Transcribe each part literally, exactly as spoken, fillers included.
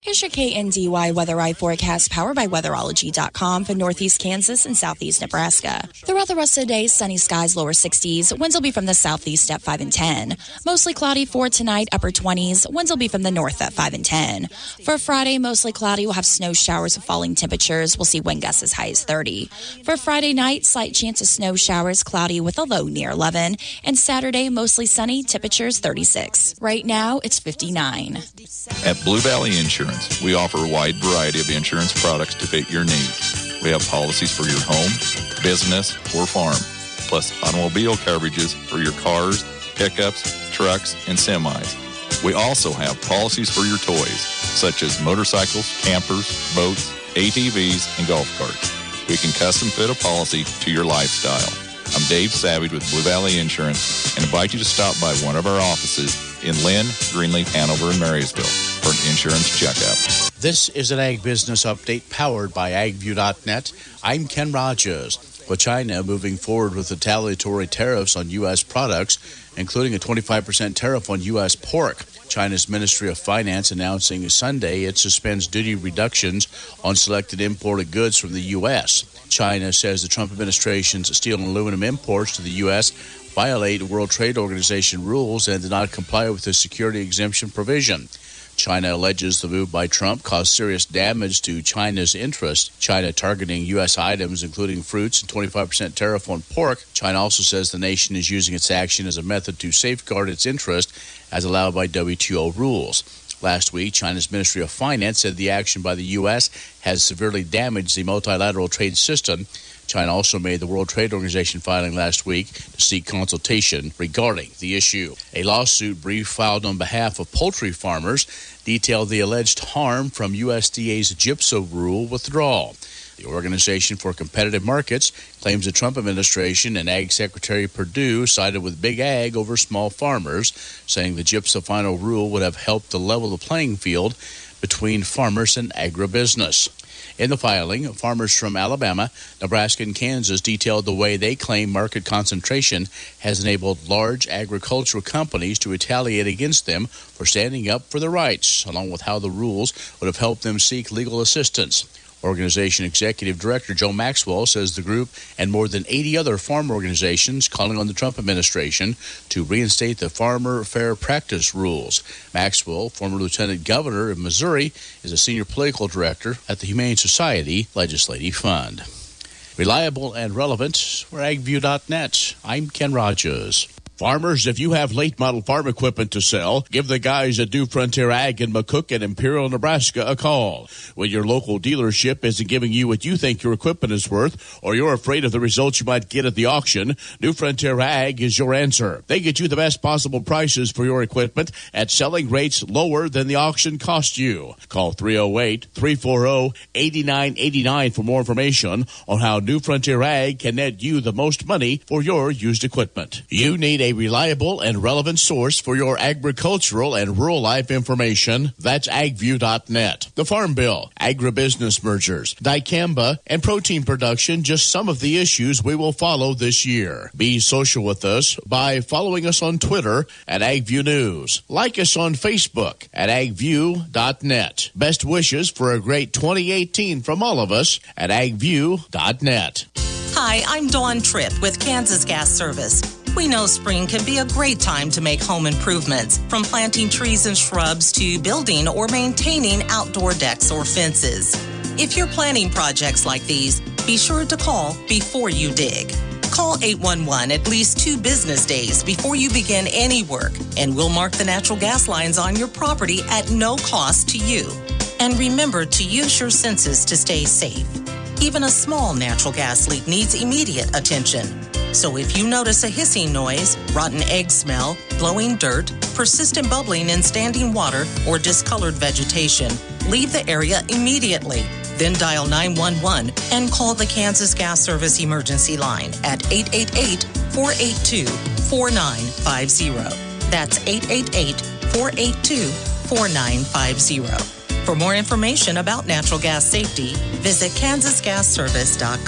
Here's your K N D Y Weather Eye forecast powered by weatherology dot com for northeast Kansas and southeast Nebraska. Throughout the rest of the day, sunny skies, lower sixties. Winds will be from the southeast at five and ten. Mostly cloudy for tonight, upper twenties. Winds will be from the north at five and ten. For Friday, mostly cloudy. We'll have snow showers with falling temperatures. We'll see wind gusts as high as thirty. For Friday night, slight chance of snow showers, cloudy with a low near eleven. And Saturday, mostly sunny, temperatures thirty-six. Right now, it's fifty-nine. At Blue Valley Insurance, we offer a wide variety of insurance products to fit your needs. We have policies for your home, business, or farm, plus automobile coverages for your cars, pickups, trucks, and semis. We also have policies for your toys, such as motorcycles, campers, boats, A T Vs, and golf carts. We can custom fit a policy to your lifestyle. I'm Dave Savage with Blue Valley Insurance and invite you to stop by one of our offices in Lynn, Greenleaf, Hanover, and Marysville for an insurance checkup. This is an Ag Business Update powered by ag view dot net. I'm Ken Rogers. With China moving forward with retaliatory tariffs on U S products, including a twenty-five percent tariff on U S pork, China's Ministry of Finance announcing Sunday it suspends duty reductions on selected imported goods from the U S. China says the Trump administration's steel and aluminum imports to the U S violate World Trade Organization rules and did not comply with the security exemption provision. China alleges the move by Trump caused serious damage to China's interest. China targeting U S items, including fruits, and twenty-five percent tariff on pork. China also says the nation is using its action as a method to safeguard its interest as allowed by W T O rules. Last week, China's Ministry of Finance said the action by the U S has severely damaged the multilateral trade system. China also made the World Trade Organization filing last week to seek consultation regarding the issue. A lawsuit brief filed on behalf of poultry farmers detailed the alleged harm from U S D A's GIPSA rule withdrawal. The Organization for Competitive Markets claims the Trump administration and Ag Secretary Perdue sided with Big Ag over small farmers, saying the GIPSA final rule would have helped to level the playing field between farmers and agribusiness. In the filing, farmers from Alabama, Nebraska, and Kansas detailed the way they claim market concentration has enabled large agricultural companies to retaliate against them for standing up for their rights, along with how the rules would have helped them seek legal assistance. Organization Executive Director Joe Maxwell says the group and more than eighty other farm organizations calling on the Trump administration to reinstate the Farmer Fair Practice rules. Maxwell, former lieutenant governor of Missouri, is a senior political director at the Humane Society Legislative Fund. Reliable and relevant, we're ag view dot net. I'm Ken Rogers. Farmers, if you have late model farm equipment to sell, give the guys at New Frontier Ag in McCook and Imperial, Nebraska a call. When your local dealership isn't giving you what you think your equipment is worth, or you're afraid of the results you might get at the auction, New Frontier Ag is your answer. They get you the best possible prices for your equipment at selling rates lower than the auction cost you. Call three oh eight, three four zero, eight nine eight nine for more information on how New Frontier Ag can net you the most money for your used equipment. You need a A reliable and relevant source for your agricultural and rural life information. That's ag view dot net. The Farm Bill, agribusiness mergers, dicamba, and protein production, just some of the issues we will follow this year. Be social with us by following us on Twitter at AgViewNews. Like us on Facebook at ag view dot net. Best wishes for a great twenty eighteen from all of us at ag view dot net. Hi, I'm Dawn Tripp with Kansas Gas Service. We know spring can be a great time to make home improvements, from planting trees and shrubs to building or maintaining outdoor decks or fences. If you're planning projects like these, be sure to call before you dig. Call eight one one at least two business days before you begin any work, and we'll mark the natural gas lines on your property at no cost to you. And remember to use your senses to stay safe. Even a small natural gas leak needs immediate attention. So if you notice a hissing noise, rotten egg smell, glowing dirt, persistent bubbling in standing water, or discolored vegetation, leave the area immediately. Then dial nine one one and call the Kansas Gas Service emergency line at eight eight eight, four eight two, four nine five zero. That's eight eight eight, four eight two, four nine five zero. For more information about natural gas safety, visit kansas gas service dot com.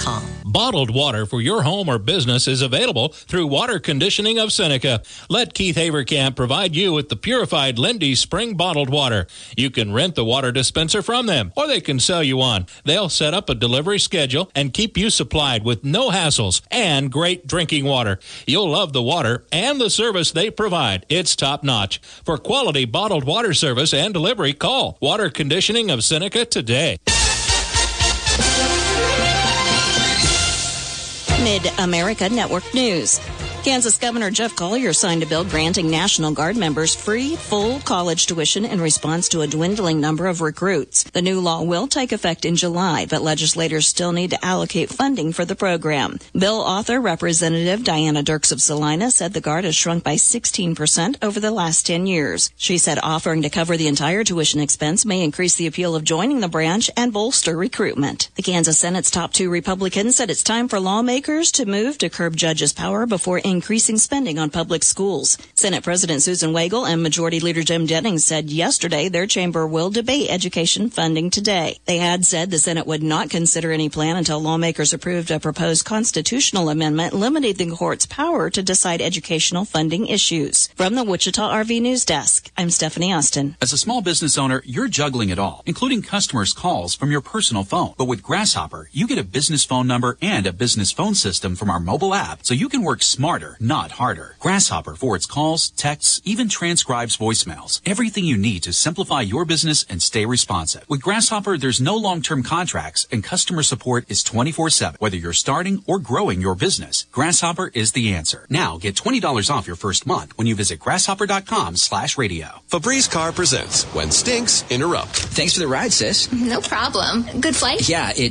Bottled water for your home or business is available through Water Conditioning of Seneca. Let Keith Haverkamp provide you with the purified Lindy Spring bottled water. You can rent the water dispenser from them, or they can sell you one. They'll set up a delivery schedule and keep you supplied with no hassles and great drinking water. You'll love the water and the service they provide. It's top-notch. For quality bottled water service and delivery, call Water Conditioning of Seneca today. Mid-America Network News. Kansas Governor Jeff Collier signed a bill granting National Guard members free, full college tuition in response to a dwindling number of recruits. The new law will take effect in July, but legislators still need to allocate funding for the program. Bill author Representative Diana Dirks of Salina said the Guard has shrunk by sixteen percent over the last ten years. She said offering to cover the entire tuition expense may increase the appeal of joining the branch and bolster recruitment. The Kansas Senate's top two Republicans said it's time for lawmakers to move to curb judges' power before increasing spending on public schools. Senate President Susan Wagle and Majority Leader Jim Jennings said yesterday their chamber will debate education funding today. They had said the Senate would not consider any plan until lawmakers approved a proposed constitutional amendment limiting the court's power to decide educational funding issues. From the Wichita R V News Desk, I'm Stephanie Austin. As a small business owner, you're juggling it all, including customers' calls from your personal phone. But with Grasshopper, you get a business phone number and a business phone system from our mobile app, so you can work smarter, not harder. Grasshopper forwards calls, texts, even transcribes voicemails. Everything you need to simplify your business and stay responsive. With Grasshopper, there's no long-term contracts, and customer support is twenty-four seven. Whether you're starting or growing your business, Grasshopper is the answer. Now, get twenty dollars off your first month when you visit grasshopper.com slash radio. Febreze Car presents When Stinks Interrupt. Thanks for the ride, sis. No problem. Good flight? Yeah, it...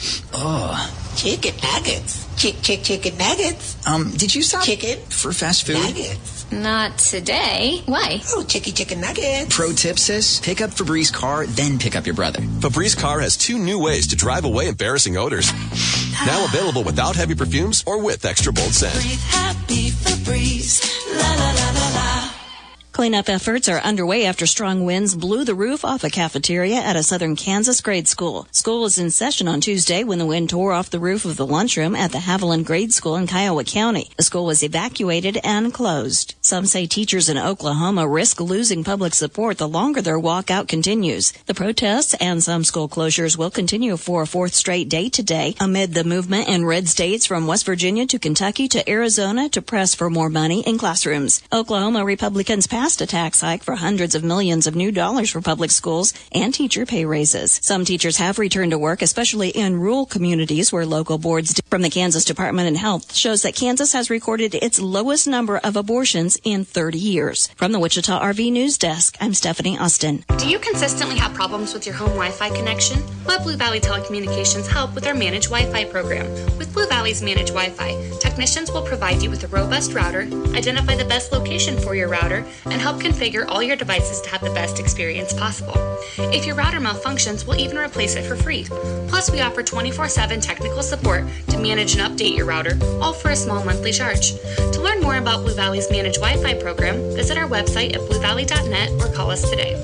Oh... Chicken nuggets. Chick, chick, chicken nuggets. Um, did you stop chicken for fast food? Nuggets. Not today. Why? Oh, chicky chicken nuggets. Pro tip, sis. Pick up Febreze Car, then pick up your brother. Febreze Car has two new ways to drive away embarrassing odors. Now available without heavy perfumes or with extra bold scent. Breathe happy Febreze. La la la la la. Cleanup efforts are underway after strong winds blew the roof off a cafeteria at a southern Kansas grade school. School was in session on Tuesday when the wind tore off the roof of the lunchroom at the Haviland Grade School in Kiowa County. The school was evacuated and closed. Some say teachers in Oklahoma risk losing public support the longer their walkout continues. The protests and some school closures will continue for a fourth straight day today amid the movement in red states from West Virginia to Kentucky to Arizona to press for more money in classrooms. Oklahoma Republicans passed a tax hike for hundreds of millions of new dollars for public schools and teacher pay raises. Some teachers have returned to work, especially in rural communities where local boards do. From the Kansas Department of Health shows that Kansas has recorded its lowest number of abortions in thirty years. From the Wichita R V News Desk, I'm Stephanie Austin. Do you consistently have problems with your home Wi-Fi connection? Let Blue Valley Telecommunications help with our Managed Wi-Fi program. With Blue Valley's Managed Wi-Fi, technicians will provide you with a robust router, identify the best location for your router, and help configure all your devices to have the best experience possible. If your router malfunctions, we'll even replace it for free. Plus, we offer twenty-four seven technical support to manage and update your router, all for a small monthly charge. To learn more about Blue Valley's Managed Wi-Fi program, visit our website at blue valley dot net or call us today.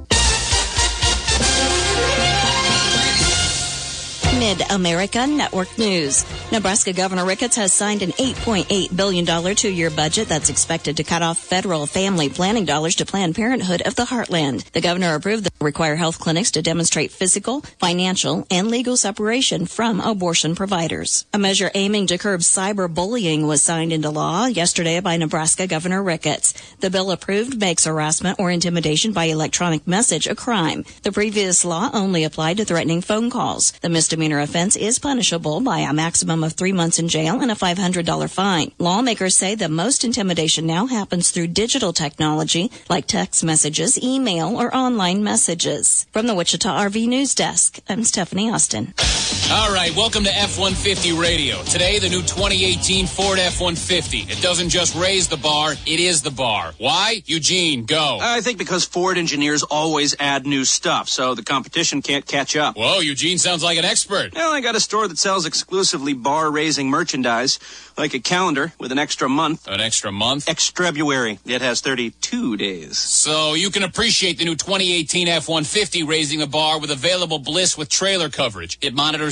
Mid-America Network News. Nebraska Governor Ricketts has signed an eight point eight billion dollars two-year budget that's expected to cut off federal family planning dollars to Planned Parenthood of the Heartland. The governor approved the require health clinics to demonstrate physical, financial, and legal separation from abortion providers. A measure aiming to curb cyberbullying was signed into law yesterday by Nebraska Governor Ricketts. The bill approved makes harassment or intimidation by electronic message a crime. The previous law only applied to threatening phone calls. The misdemeanor offense is punishable by a maximum of three months in jail and a five hundred dollars fine. Lawmakers say the most intimidation now happens through digital technology like text messages, email, or online messages. From the Wichita R V News Desk, I'm Stephanie Austin. All right, welcome to F one fifty Radio. Today, the new twenty eighteen Ford F one fifty. It doesn't just raise the bar, it is the bar. Why? Eugene, go. I think because Ford engineers always add new stuff, so the competition can't catch up. Whoa, Eugene sounds like an expert. Well, I got a store that sells exclusively bar-raising merchandise, like a calendar with an extra month. An extra month? Extrebuary. It has thirty-two days. So you can appreciate the new twenty eighteen F one fifty raising the bar with available Bliss with trailer coverage. It monitors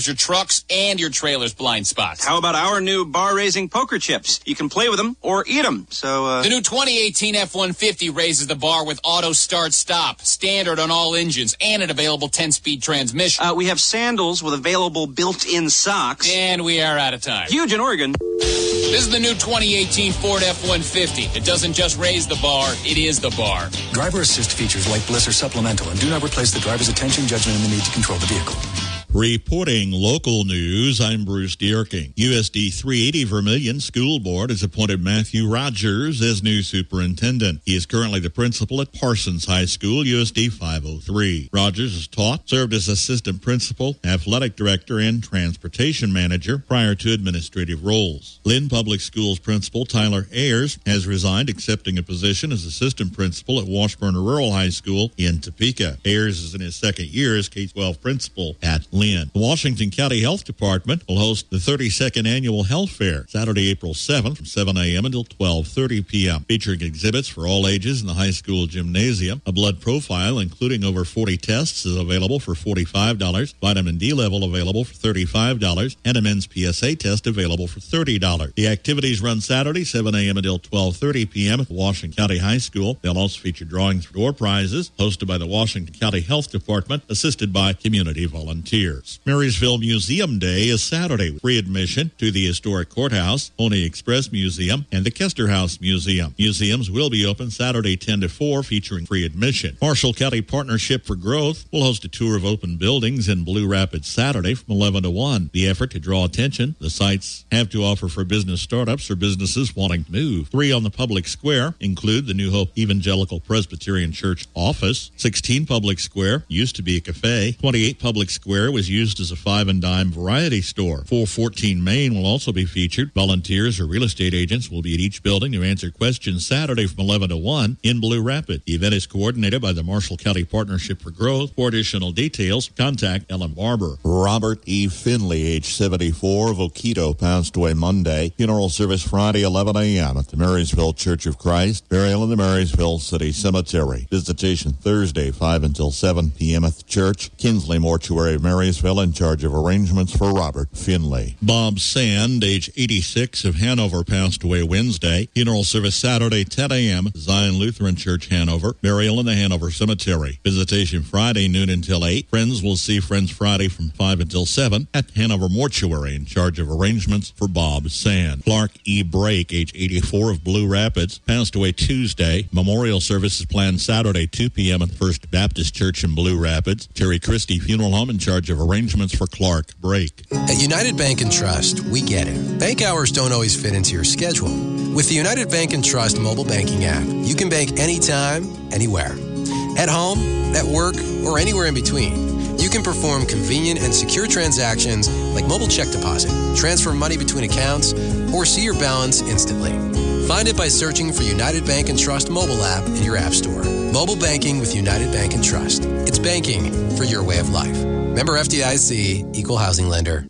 covers your trucks and your trailer's blind spots. How about our new bar-raising poker chips? You can play with them or eat them. So, uh... The new twenty eighteen F one fifty raises the bar with auto start stop, standard on all engines, and an available ten-speed transmission. Uh, we have sandals with available built-in socks. And we are out of time. Huge in Oregon. This is the new twenty eighteen Ford F one fifty. It doesn't just raise the bar, it is the bar. Driver assist features like Bliss are supplemental and do not replace the driver's attention, judgment, and the need to control the vehicle. Reporting local news, I'm Bruce Dierking. U S D three eighty Vermilion School Board has appointed Matthew Rogers as new superintendent. He is currently the principal at Parsons High School, U S D five oh three. Rogers has taught, served as assistant principal, athletic director, and transportation manager prior to administrative roles. Lynn Public Schools principal Tyler Ayers has resigned, accepting a position as assistant principal at Washburn Rural High School in Topeka. Ayers is in his second year as K twelve principal at Lynn. The Washington County Health Department will host the thirty-second Annual Health Fair, Saturday, April seventh from seven a.m. until twelve thirty p.m., featuring exhibits for all ages in the high school gymnasium. A blood profile, including over forty tests, is available for forty-five dollars, vitamin D level available for thirty-five dollars, and a men's P S A test available for thirty dollars. The activities run Saturday, seven a.m. until twelve thirty p.m. at the Washington County High School. They'll also feature drawings for door prizes, hosted by the Washington County Health Department, assisted by community volunteers. Marysville Museum Day is Saturday, with free admission to the Historic Courthouse, Pony Express Museum, and the Kester House Museum. Museums will be open Saturday ten to four, featuring free admission. Marshall County Partnership for Growth will host a tour of open buildings in Blue Rapids Saturday from eleven to one. The effort to draw attention the sites have to offer for business startups or businesses wanting to move. Three on the public square include the New Hope Evangelical Presbyterian Church office. sixteen Public Square used to be a cafe. twenty-eight Public Square was used as a five and dime variety store. four fourteen Main will also be featured. Volunteers or real estate agents will be at each building to answer questions Saturday from eleven to one in Blue Rapids. The event is coordinated by the Marshall County Partnership for Growth. For additional details, contact Ellen Barber. Robert E. Finley, age seventy-four, of Oquito, passed away Monday. Funeral service Friday, eleven a.m. at the Marysville Church of Christ. Burial in the Marysville City Cemetery. Visitation Thursday, five until seven p.m. at the church. Kinsley Mortuary of Marysville, in charge of arrangements for Robert Finley. Bob Sand, age eighty-six, of Hanover, passed away Wednesday. Funeral service Saturday, ten a.m. Zion Lutheran Church, Hanover. Burial in the Hanover Cemetery. Visitation Friday, noon until eight. Friends will see Friends Friday from five until seven at Hanover Mortuary, in charge of arrangements for Bob Sand. Clark E. Brake, age eighty-four, of Blue Rapids, passed away Tuesday. Memorial service is planned Saturday, two p.m. at First Baptist Church in Blue Rapids. Terry Christie Funeral Home, in charge of arrangements for Clark Brake. At United Bank and Trust, we get it. Bank hours don't always fit into your schedule. With the United Bank and Trust mobile banking app, you can bank anytime, anywhere. At home, at work, or anywhere in between. You can perform convenient and secure transactions like mobile check deposit, transfer money between accounts, or see your balance instantly. Find it by searching for United Bank and Trust mobile app in your app store. Mobile banking with United Bank and Trust. It's banking for your way of life. Member F D I C, Equal Housing Lender.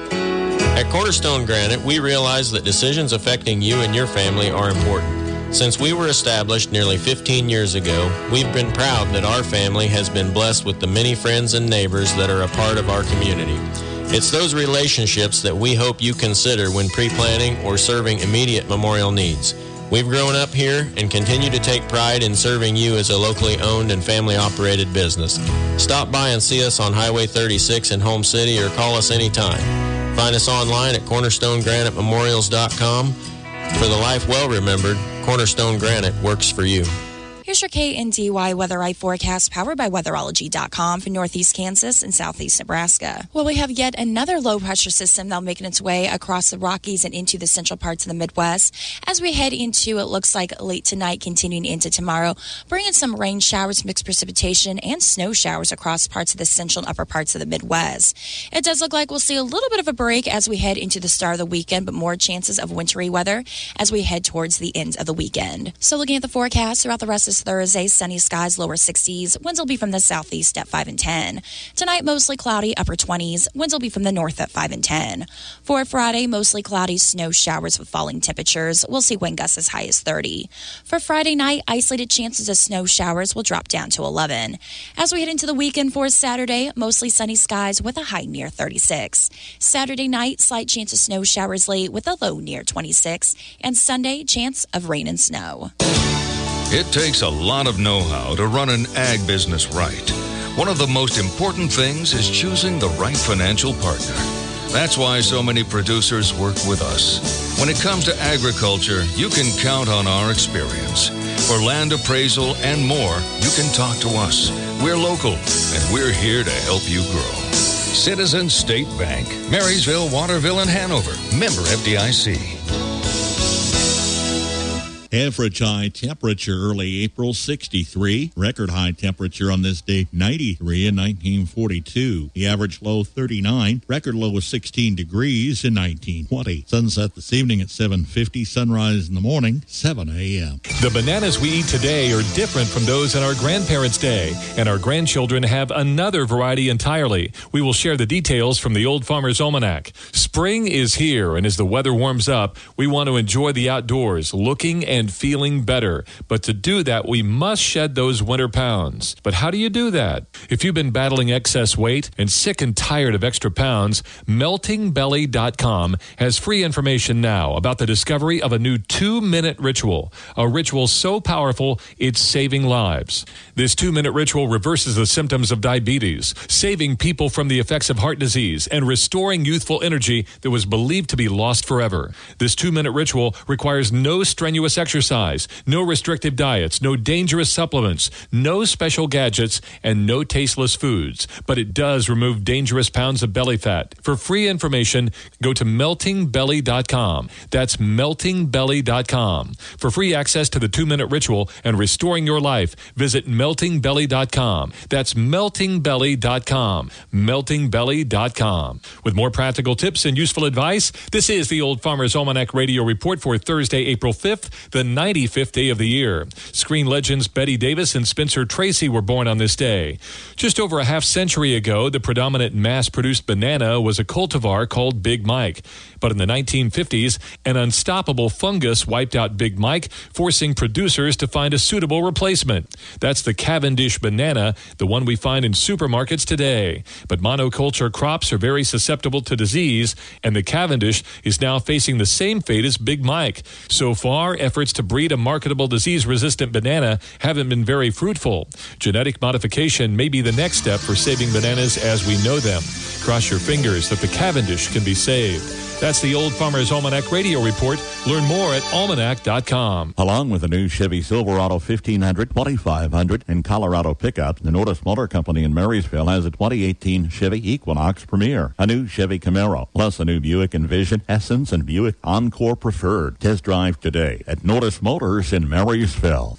At Cornerstone Granite, we realize that decisions affecting you and your family are important. Since we were established nearly fifteen years ago, we've been proud that our family has been blessed with the many friends and neighbors that are a part of our community. It's those relationships that we hope you consider when pre-planning or serving immediate memorial needs. We've grown up here and continue to take pride in serving you as a locally owned and family-operated business. Stop by and see us on Highway thirty-six in Home City or call us anytime. Find us online at cornerstone granite memorials dot com. For the life well remembered, Cornerstone Granite works for you. Here's your K N D Y Weather Eye forecast powered by weatherology dot com for northeast Kansas and southeast Nebraska. Well, we have yet another low pressure system that'll making its way across the Rockies and into the central parts of the Midwest. As we head into, it looks like late tonight, continuing into tomorrow, bringing some rain showers, mixed precipitation, and snow showers across parts of the central and upper parts of the Midwest. It does look like we'll see a little bit of a break as we head into the start of the weekend, but more chances of wintry weather as we head towards the end of the weekend. So looking at the forecast throughout the rest of this Thursday, sunny skies, lower sixties. Winds will be from the southeast at five and ten. Tonight, mostly cloudy, upper twenties. Winds will be from the north at five and ten. For Friday, mostly cloudy, snow showers with falling temperatures. We'll see wind gusts as high as thirty. For Friday night, isolated chances of snow showers will drop down to eleven. As we head into the weekend for Saturday, mostly sunny skies with a high near thirty-six. Saturday night, slight chance of snow showers late with a low near twenty-six. And Sunday, chance of rain and snow. It takes a lot of know-how to run an ag business right. One of the most important things is choosing the right financial partner. That's why so many producers work with us. When it comes to agriculture, you can count on our experience. For land appraisal and more, you can talk to us. We're local, and we're here to help you grow. Citizens State Bank, Marysville, Waterville, and Hanover. Member F D I C. Average high temperature early April, sixty-three. Record high temperature on this day, ninety-three in nineteen forty-two. The average low, thirty-nine. Record low was sixteen degrees in nineteen twenty. Sunset this evening at seven fifty. Sunrise in the morning, seven a.m. The bananas we eat today are different from those in our grandparents' day, and our grandchildren have another variety entirely. We will share the details from the Old Farmer's Almanac. Spring is here, and as the weather warms up, we want to enjoy the outdoors, looking and and feeling better. But to do that, we must shed those winter pounds. But how do you do that? If you've been battling excess weight and sick and tired of extra pounds, melting belly dot com has free information now about the discovery of a new two-minute ritual, a ritual so powerful it's saving lives. This two-minute ritual reverses the symptoms of diabetes, saving people from the effects of heart disease and restoring youthful energy that was believed to be lost forever. This two-minute ritual requires no strenuous exercise. Exercise, no restrictive diets, no dangerous supplements, no special gadgets, and no tasteless foods. But it does remove dangerous pounds of belly fat. For free information, go to melting belly dot com. That's melting belly dot com. For free access to the two-minute ritual and restoring your life, visit melting belly dot com. That's melting belly dot com. melting belly dot com. With more practical tips and useful advice, this is the Old Farmer's Almanac Radio Report for Thursday, April fifth, the ninety-fifth day of the year. Screen legends Betty Davis and Spencer Tracy were born on this day. Just over a half century ago, the predominant mass-produced banana was a cultivar called Big Mike. But in the nineteen fifties, an unstoppable fungus wiped out Big Mike, forcing producers to find a suitable replacement. That's the Cavendish banana, the one we find in supermarkets today. But monoculture crops are very susceptible to disease, and the Cavendish is now facing the same fate as Big Mike. So far, efforts to breed a marketable disease-resistant banana haven't been very fruitful. Genetic modification may be the next step for saving bananas as we know them. Cross your fingers that the Cavendish can be saved. That's the Old Farmer's Almanac Radio Report. Learn more at almanac dot com. Along with the new Chevy Silverado fifteen hundred, twenty-five hundred, and Colorado pickup, the Notice Motor Company in Marysville has a twenty eighteen Chevy Equinox Premier, a new Chevy Camaro, plus a new Buick Envision, Essence, and Buick Encore Preferred. Test drive today at Notice Motors in Marysville.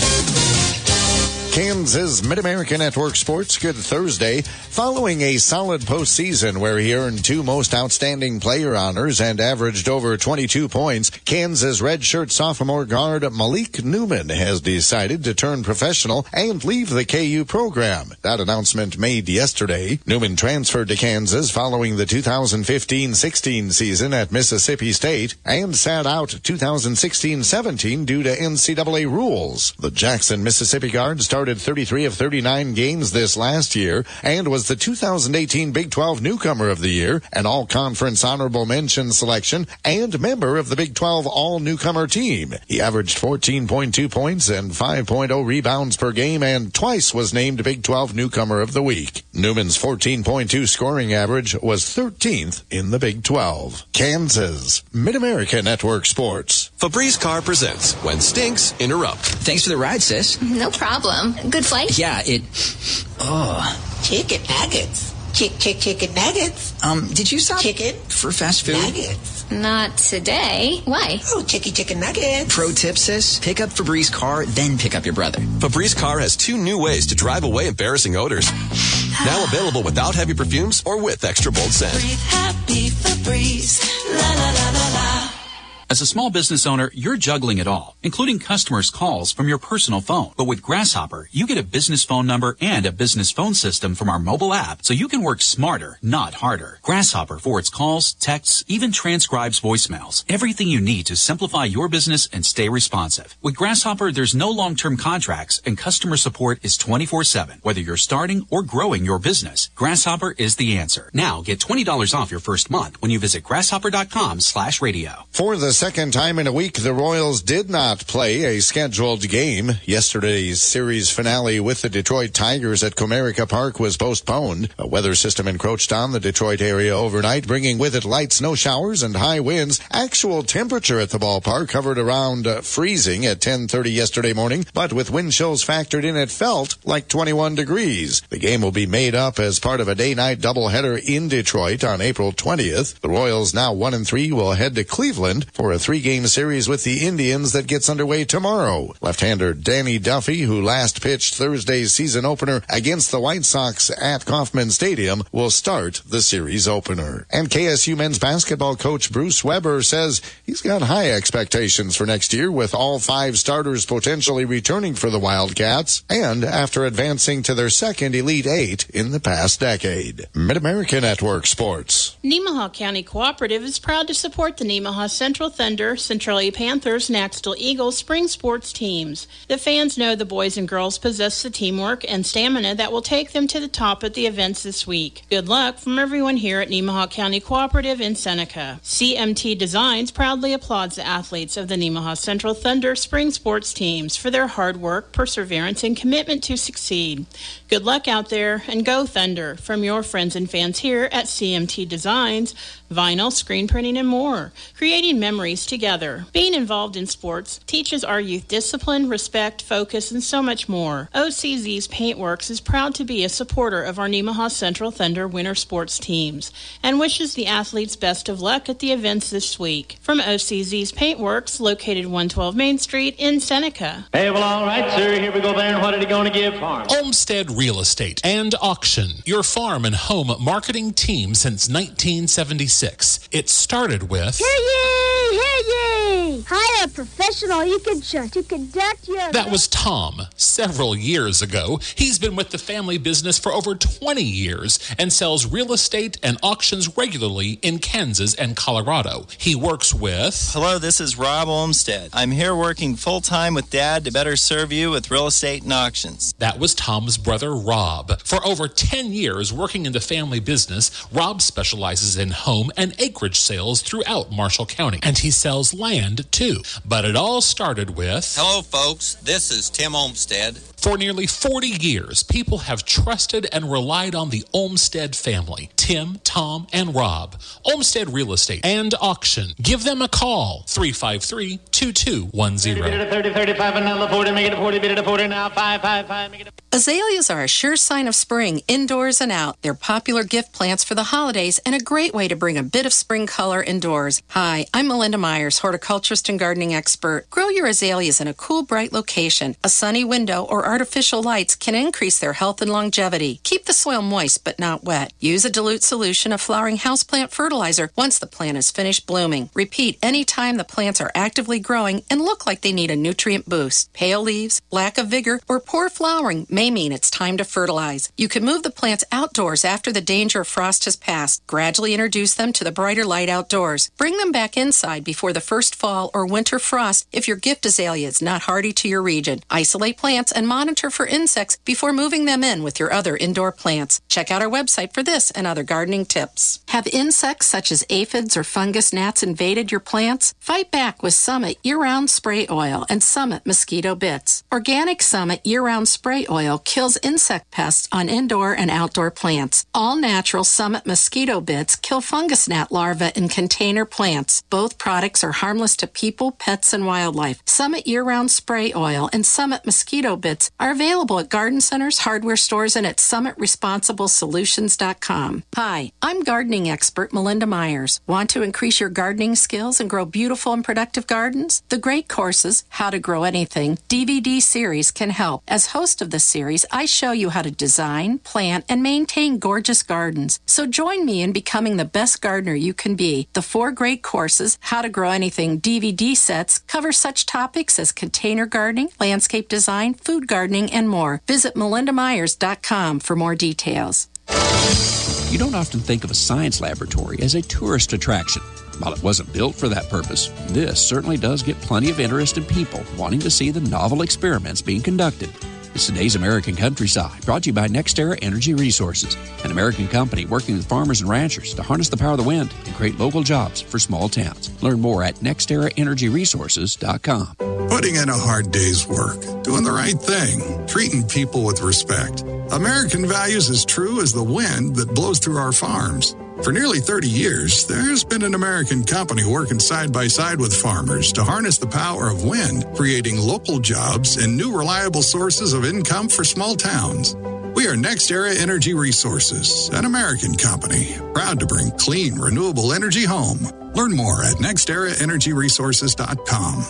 Kansas Mid-America Network Sports, good Thursday. Following a solid postseason where he earned two most outstanding player honors and averaged over twenty-two points, Kansas redshirt sophomore guard Malik Newman has decided to turn professional and leave the K U program. That announcement made yesterday. Newman transferred to Kansas following the two thousand fifteen sixteen season at Mississippi State and sat out two thousand sixteen seventeen due to N C double A rules. The Jackson, Mississippi guard started thirty-three of thirty-nine games this last year and was the two thousand eighteen Big twelve Newcomer of the Year, an All-Conference Honorable Mention selection, and member of the Big twelve All-Newcomer team. He averaged fourteen point two points and five point oh rebounds per game and twice was named Big twelve Newcomer of the Week. Newman's fourteen point two scoring average was thirteenth in the Big twelve. Kansas Mid-America Network Sports. Febreze Car presents When Stinks Interrupt. Thanks for the ride, sis. No problem. Good flight? Yeah, it... Oh. Chicken nuggets. Chick, chick, chicken nuggets. Um, did you stop... Chicken. For fast food? Nuggets. Not today. Why? Oh, chicky chicken nuggets. Pro tip, sis. Pick up Febreze Car, then pick up your brother. Febreze Car has two new ways to drive away embarrassing odors. Now available without heavy perfumes or with extra bold scent. Breathe happy Febreze. La la la la la. As a small business owner, you're juggling it all, including customers' calls from your personal phone. But with Grasshopper, you get a business phone number and a business phone system from our mobile app, so you can work smarter, not harder. Grasshopper forwards calls, texts, even transcribes voicemails. Everything you need to simplify your business and stay responsive. With Grasshopper, there's no long-term contracts, and customer support is twenty-four seven. Whether you're starting or growing your business, Grasshopper is the answer. Now, get twenty dollars off your first month when you visit grasshopper.com slash radio. For the second time in a week, the Royals did not play a scheduled game. Yesterday's series finale with the Detroit Tigers at Comerica Park was postponed. A weather system encroached on the Detroit area overnight, bringing with it light snow showers and high winds. Actual temperature at the ballpark hovered around uh, freezing at ten thirty yesterday morning, but with wind chills factored in, it felt like twenty-one degrees. The game will be made up as part of a day-night doubleheader in Detroit on April twentieth. The Royals, now one and three, will head to Cleveland for a three-game series with the Indians that gets underway tomorrow. Left-hander Danny Duffy, who last pitched Thursday's season opener against the White Sox at Kauffman Stadium, will start the series opener. And K S U men's basketball coach Bruce Weber says he's got high expectations for next year, with all five starters potentially returning for the Wildcats, and after advancing to their second Elite Eight in the past decade. Mid-America Network Sports. Nemaha County Cooperative is proud to support the Nemaha Central Thunder, Centralia Panthers, and Axtell Eagles spring sports teams. The fans know the boys and girls possess the teamwork and stamina that will take them to the top at the events this week. Good luck from everyone here at Nemaha County Cooperative in Seneca. C M T Designs proudly applauds the athletes of the Nemaha Central Thunder spring sports teams for their hard work, perseverance, and commitment to succeed. Good luck out there, and go Thunder from your friends and fans here at C M T Designs, vinyl, screen printing, and more. Creating memories together. Being involved in sports teaches our youth discipline, respect, focus, and so much more. O C Z's Paintworks is proud to be a supporter of our Nemaha Central Thunder winter sports teams and wishes the athletes best of luck at the events this week. From O C Z's Paintworks, located one twelve Main Street in Seneca. Hey, well, all right, sir. Here we go there. And what are you going to give for him? Olmsted Real Estate and Auction, your farm and home marketing team since nineteen seventy-six. It started with... Hear ye! Hear ye! Hire a professional you can trust to conduct your... That was Tom. Several years ago, he's been with the family business for over twenty years and sells real estate and auctions regularly in Kansas and Colorado. He works with... Hello, this is Rob Olmsted. I'm here working full-time with Dad to better serve you with real estate and auctions. That was Tom's brother, Rob. For over ten years working in the family business, Rob specializes in home and acreage sales throughout Marshall County, and he sells land too. But it all started with... Hello, folks. This is Tim Olmsted. For nearly forty years, people have trusted and relied on the Olmsted family. Tim, Tom, and Rob. Olmsted Real Estate and Auction. Give them a call. three five three, two two one zero. thirty, thirty-five, another forty, make it a forty, bid it a forty now, five, five, five, make it a... Azaleas are a sure sign of spring, indoors and out. They're popular gift plants for the holidays and a great way to bring a bit of spring color indoors. Hi, I'm Melinda Myers, horticulturist and gardening expert. Grow your azaleas in a cool, bright location. A sunny window or artificial lights can increase their health and longevity. Keep the soil moist but not wet. Use a dilute solution of flowering houseplant fertilizer once the plant is finished blooming. Repeat anytime the plants are actively growing and look like they need a nutrient boost. Pale leaves, lack of vigor, or poor flowering may mean it's time to fertilize. You can move the plants outdoors after the danger of frost has passed. Gradually introduce them to the brighter light outdoors. Bring them back inside before the first fall or winter frost if your gift azalea is not hardy to your region. Isolate plants and monitor for insects before moving them in with your other indoor plants. Check out our website for this and other gardening tips. Have insects such as aphids or fungus gnats invaded your plants? Fight back with Summit Year-Round Spray Oil and Summit Mosquito Bits. Organic Summit Year-Round Spray Oil kills insect pests on indoor and outdoor plants. All natural Summit Mosquito Bits kill fungus gnat larvae in container plants. Both products are harmless to people, pets, and wildlife. Summit Year-Round Spray Oil and Summit Mosquito Bits are available at garden centers, hardware stores, and at summit responsible solutions dot com. Hi, I'm gardening expert Melinda Myers. Want to increase your gardening skills and grow beautiful and productive gardens? The Great Courses, How to Grow Anything D V D series can help. As host of the series, I show you how to design, plant, and maintain gorgeous gardens. So join me in becoming the best gardener you can be. The four Great Courses, How to Grow Anything D V D sets cover such topics as container gardening, landscape design, food gardening, and more. Visit melinda myers dot com for more details. You don't often think of a science laboratory as a tourist attraction. While it wasn't built for that purpose, this certainly does get plenty of interested people wanting to see the novel experiments being conducted. It's today's American Countryside, brought to you by NextEra Energy Resources, an American company working with farmers and ranchers to harness the power of the wind and create local jobs for small towns. Learn more at next era energy resources dot com. Putting in a hard day's work, doing the right thing, treating people with respect. American values as true as the wind that blows through our farms. For nearly thirty years, there's been an American company working side by side with farmers to harness the power of wind, creating local jobs and new reliable sources of income for small towns. We are NextEra Energy Resources, an American company, proud to bring clean, renewable energy home. Learn more at next era energy resources dot com.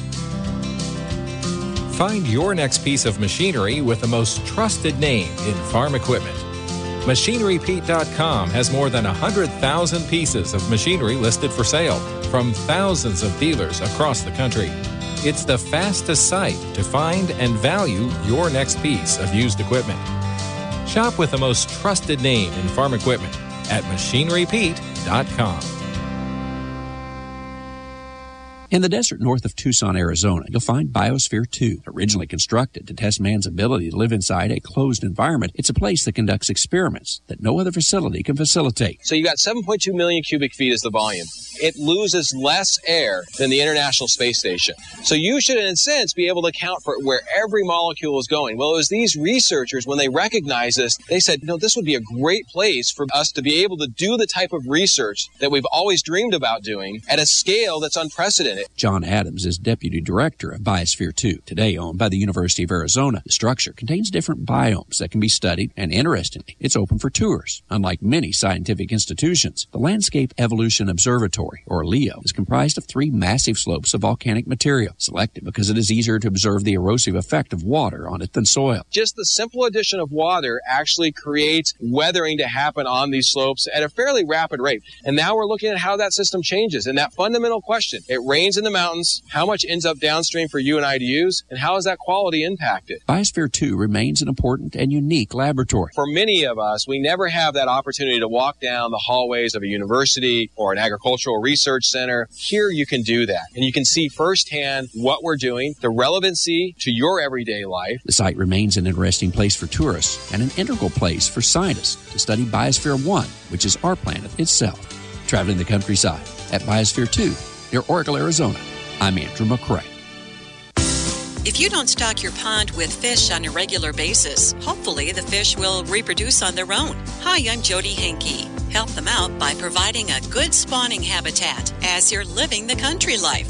Find your next piece of machinery with the most trusted name in farm equipment. Machinery Pete dot com has more than one hundred thousand pieces of machinery listed for sale from thousands of dealers across the country. It's the fastest site to find and value your next piece of used equipment. Shop with the most trusted name in farm equipment at Machinery Pete dot com. In the desert north of Tucson, Arizona, you'll find Biosphere two. Originally constructed to test man's ability to live inside a closed environment, it's a place that conducts experiments that no other facility can facilitate. So you got seven point two million cubic feet is the volume. It loses less air than the International Space Station. So you should, in a sense, be able to account for where every molecule is going. Well, it was these researchers, when they recognized this, they said, you know, this would be a great place for us to be able to do the type of research that we've always dreamed about doing at a scale that's unprecedented. John Adams is Deputy Director of Biosphere two, today owned by the University of Arizona. The structure contains different biomes that can be studied, and interestingly, it's open for tours. Unlike many scientific institutions, the Landscape Evolution Observatory, or LEO, is comprised of three massive slopes of volcanic material, selected because it is easier to observe the erosive effect of water on it than soil. Just the simple addition of water actually creates weathering to happen on these slopes at a fairly rapid rate. And now we're looking at how that system changes. And that fundamental question, it rains in the mountains, how much ends up downstream for you and I to use, and how is that quality impacted? Biosphere two remains an important and unique laboratory. For many of us, we never have that opportunity to walk down the hallways of a university or an agricultural research center. Here you can do that, and you can see firsthand what we're doing, the relevancy to your everyday life. The site remains an interesting place for tourists and an integral place for scientists to study Biosphere one, which is our planet itself. Traveling the countryside at Biosphere two near Oracle, Arizona. I'm Andrew McCrae. If you don't stock your pond with fish on a regular basis, hopefully the fish will reproduce on their own. Hi, I'm Jody Henke. Help them out by providing a good spawning habitat as you're living the country life.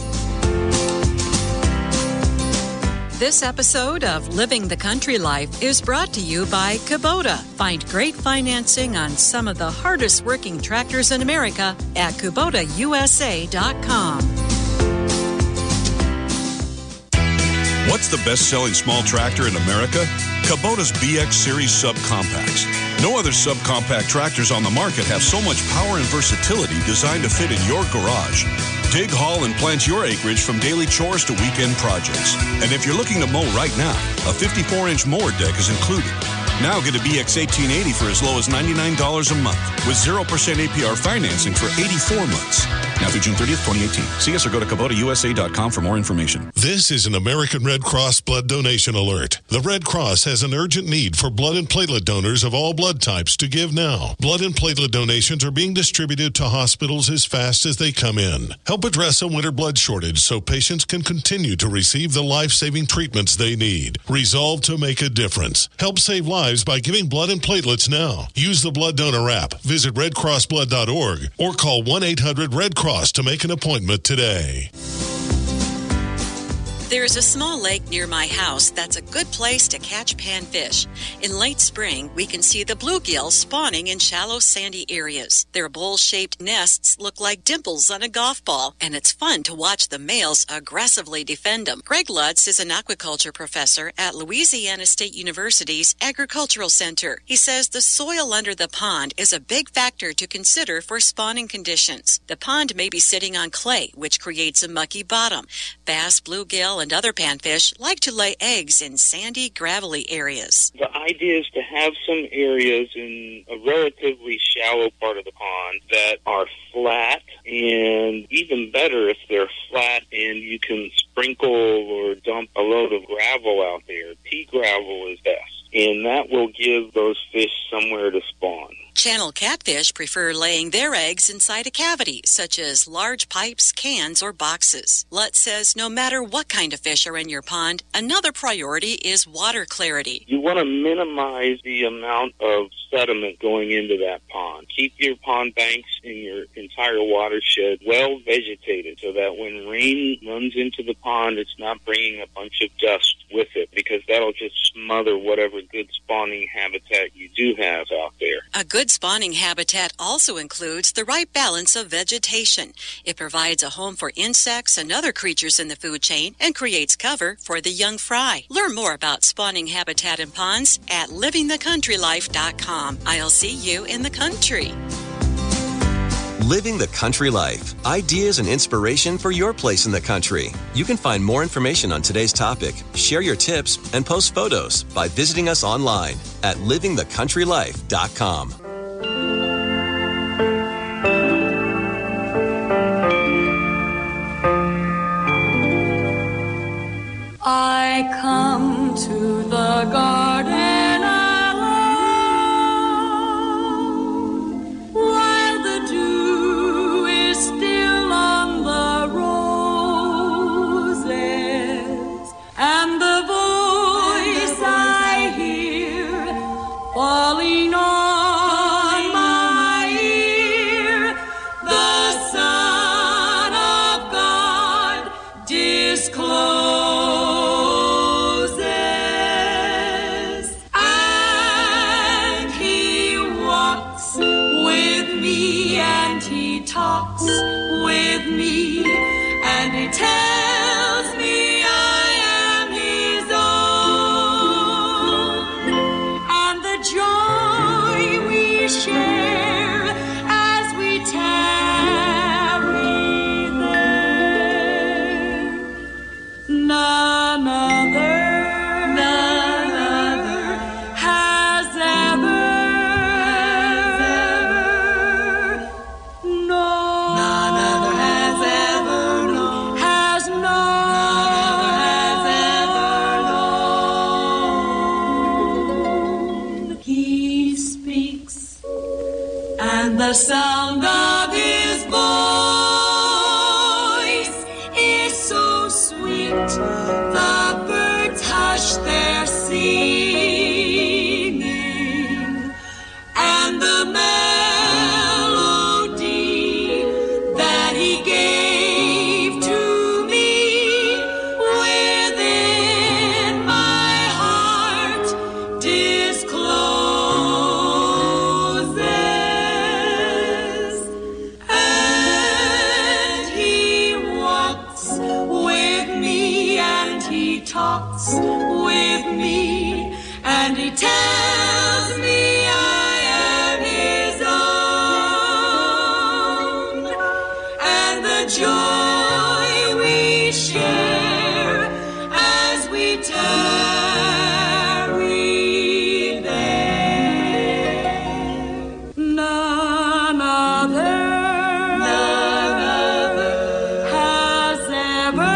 This episode of Living the Country Life is brought to you by Kubota. Find great financing on some of the hardest working tractors in America at Kubota U S A dot com. What's the best-selling small tractor in America? Kubota's B X Series subcompacts. No other subcompact tractors on the market have so much power and versatility designed to fit in your garage. Dig, haul, and plant your acreage from daily chores to weekend projects. And if you're looking to mow right now, a fifty-four inch mower deck is included. Now get a B X eighteen eighty for as low as ninety-nine dollars a month with zero percent A P R financing for eighty-four months. Now through June thirtieth, twenty eighteen. See us or go to Kubota U S A dot com for more information. This is an American Red Cross blood donation alert. The Red Cross has an urgent need for blood and platelet donors of all blood types to give now. Blood and platelet donations are being distributed to hospitals as fast as they come in. Help address a winter blood shortage so patients can continue to receive the life-saving treatments they need. Resolve to make a difference. Help save lives by giving blood and platelets now. Use the Blood Donor app, visit red cross blood dot org, or call one eight hundred red cross to make an appointment today. There's a small lake near my house that's a good place to catch panfish. In late spring, we can see the bluegill spawning in shallow sandy areas. Their bowl-shaped nests look like dimples on a golf ball, and it's fun to watch the males aggressively defend them. Greg Lutz is an aquaculture professor at Louisiana State University's Agricultural Center. He says the soil under the pond is a big factor to consider for spawning conditions. The pond may be sitting on clay, which creates a mucky bottom. Bass, bluegill, and other panfish like to lay eggs in sandy, gravelly areas. The idea is to have some areas in a relatively shallow part of the pond that are flat, and even better if they're flat and you can sprinkle or dump a load of gravel out there. Pea gravel is best, and that will give those fish somewhere to spawn. Channel catfish prefer laying their eggs inside a cavity, such as large pipes, cans, or boxes. Lutz says no matter what kind of fish are in your pond, another priority is water clarity. You want to minimize the amount of sediment going into that pond. Keep your pond banks in your entire watershed well vegetated so that when rain runs into the pond, it's not bringing a bunch of dust with it, because that'll just smother whatever good spawning habitat you do have out there. A good spawning habitat also includes the right balance of vegetation. It provides a home for insects and other creatures in the food chain and creates cover for the young fry. Learn more about spawning habitat in ponds at living the country life dot com. I'll see you in the country. Living the Country Life. Ideas and inspiration for your place in the country. You can find more information on today's topic, share your tips, and post photos by visiting us online at living the country life dot com. I come to the garden alone, while the dew is still on the roses, and the voice I hear falling on my ear, the Son of God discloses. Talks with me, and he tells me I am his own, and the joy we share as we tarry there, none other, none other has ever. The sound of his voice is so sweet, the birds hush their singing, and the melody that he gave to me within my heart discloses. Talks with me, and he tells me I am his own, and the joy we share as we tarry there, none other, none other has ever.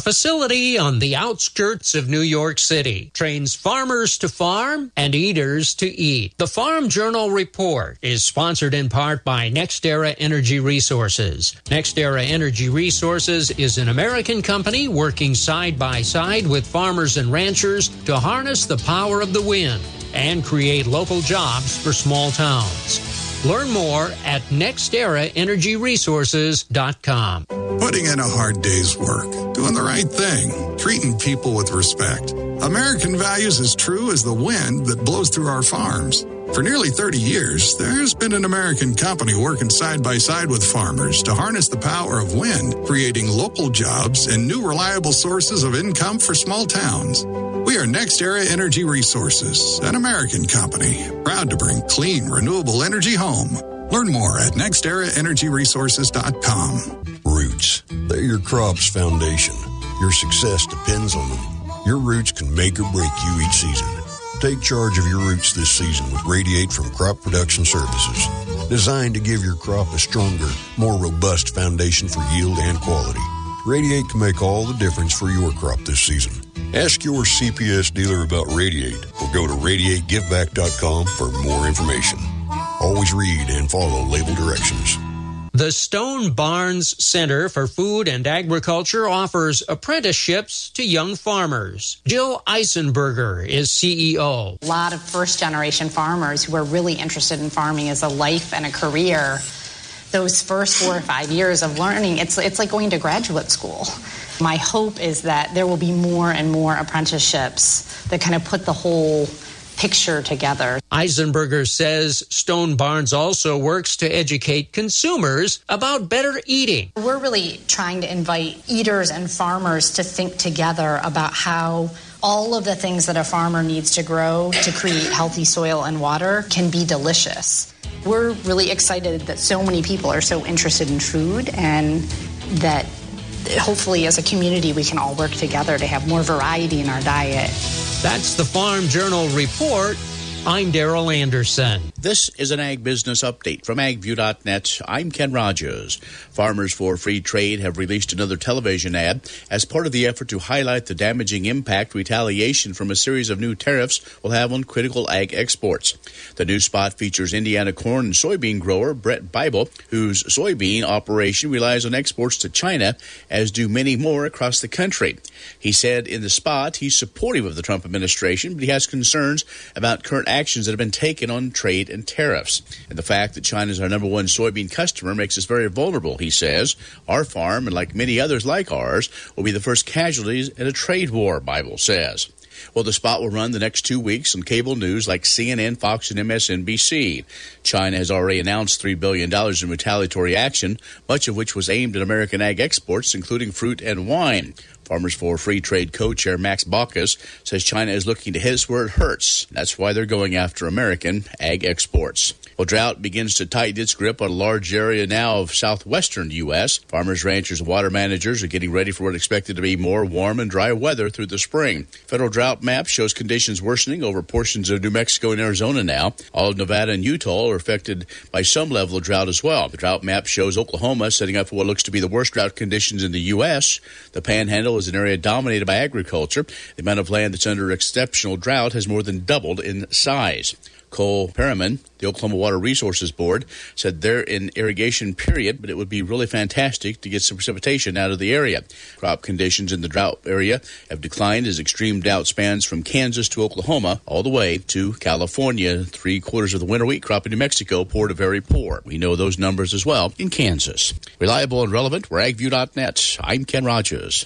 facility on the outskirts of New York City. Trains farmers to farm and eaters to eat. The Farm Journal Report is sponsored in part by NextEra Energy Resources. NextEra Energy Resources is an American company working side by side with farmers and ranchers to harness the power of the wind and create local jobs for small towns. Learn more at next era energy resources dot com. Putting in a hard day's work, doing the right thing, treating people with respect. American values as true as the wind that blows through our farms. For nearly thirty years, there's been an American company working side by side with farmers to harness the power of wind, creating local jobs and new reliable sources of income for small towns. We are NextEra Energy Resources, an American company, proud to bring clean, renewable energy home. Learn more at next era energy resources dot com. Roots. They're your crop's foundation. Your success depends on them. Your roots can make or break you each season. Take charge of your roots this season with Radiate from Crop Production Services. Designed to give your crop a stronger, more robust foundation for yield and quality. Radiate can make all the difference for your crop this season. Ask your C P S dealer about Radiate or go to radiate give back dot com for more information. Always read and follow label directions. The Stone Barns Center for Food and Agriculture offers apprenticeships to young farmers. Jill Eisenberger is C E O. A lot of first-generation farmers who are really interested in farming as a life and a career. Those first four or five years of learning, it's it's like going to graduate school. My hope is that there will be more and more apprenticeships that kind of put the whole picture together. Eisenberger says Stone Barns also works to educate consumers about better eating. We're really trying to invite eaters and farmers to think together about how all of the things that a farmer needs to grow to create healthy soil and water can be delicious. We're really excited that so many people are so interested in food, and that hopefully as a community we can all work together to have more variety in our diet. That's the Farm Journal Report. I'm Daryl Anderson. This is an Ag Business Update from ag view dot net. I'm Ken Rogers. Farmers for Free Trade have released another television ad as part of the effort to highlight the damaging impact retaliation from a series of new tariffs will have on critical ag exports. The new spot features Indiana corn and soybean grower Brett Bible, whose soybean operation relies on exports to China, as do many more across the country. He said in the spot he's supportive of the Trump administration, but he has concerns about current actions that have been taken on trade and tariffs. And the fact that China is our number one soybean customer makes us very vulnerable, he says. Our farm, and like many others like ours, will be the first casualties in a trade war, Bible says. Well, the spot will run the next two weeks on cable news like C N N, Fox, and M S N B C. China has already announced three billion dollars in retaliatory action, much of which was aimed at American ag exports, including fruit and wine. Farmers for Free Trade co-chair Max Baucus says China is looking to hit us where it hurts. That's why they're going after American ag exports. Well, drought begins to tighten its grip on a large area now of southwestern U S. Farmers, ranchers, and water managers are getting ready for what is expected to be more warm and dry weather through the spring. Federal drought map shows conditions worsening over portions of New Mexico and Arizona now. All of Nevada and Utah are affected by some level of drought as well. The drought map shows Oklahoma setting up for what looks to be the worst drought conditions in the U S. The Panhandle is an area dominated by agriculture. The amount of land that's under exceptional drought has more than doubled in size. Cole Perriman, the Oklahoma Water Resources Board, said they're in irrigation period, but it would be really fantastic to get some precipitation out of the area. Crop conditions in the drought area have declined as extreme drought spans from Kansas to Oklahoma all the way to California. Three quarters of the winter wheat crop in New Mexico poor to very poor. We know those numbers as well in Kansas. Reliable and relevant, we're ag view dot net. I'm Ken Rogers.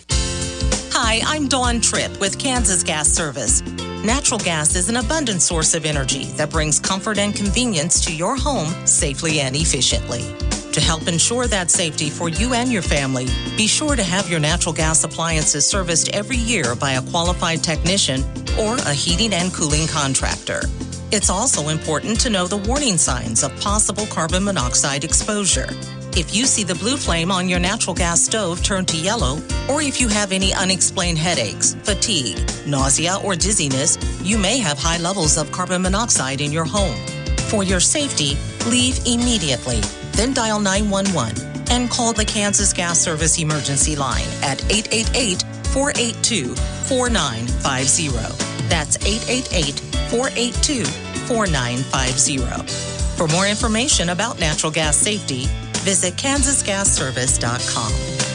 Hi, I'm Dawn Tripp with Kansas Gas Service. Natural gas is an abundant source of energy that brings comfort and convenience to your home safely and efficiently. To help ensure that safety for you and your family, be sure to have your natural gas appliances serviced every year by a qualified technician or a heating and cooling contractor. It's also important to know the warning signs of possible carbon monoxide exposure. If you see the blue flame on your natural gas stove turn to yellow, or if you have any unexplained headaches, fatigue, nausea, or dizziness, you may have high levels of carbon monoxide in your home. For your safety, leave immediately. Then dial nine one one and call the Kansas Gas Service emergency line at eight eight eight, four eight two, four nine five zero. That's eight eight eight, four eight two, four nine five zero. For more information about natural gas safety, visit kansas gas service dot com.